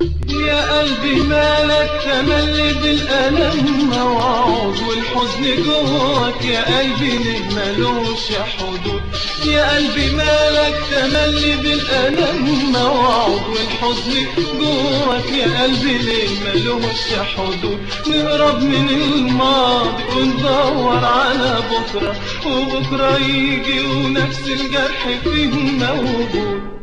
يا قلبي مالك تملي بالألم موعود والحزن جواك، يا قلبي ليه ملوش حدود. يا قلبي مالك تملي بالألم موعود والحزن جواك، يا قلبي ليه ملوش حدود. نهرب من الماضي وندور على بكرة، وبكرة يجي ونفس الجرح فيه موجود.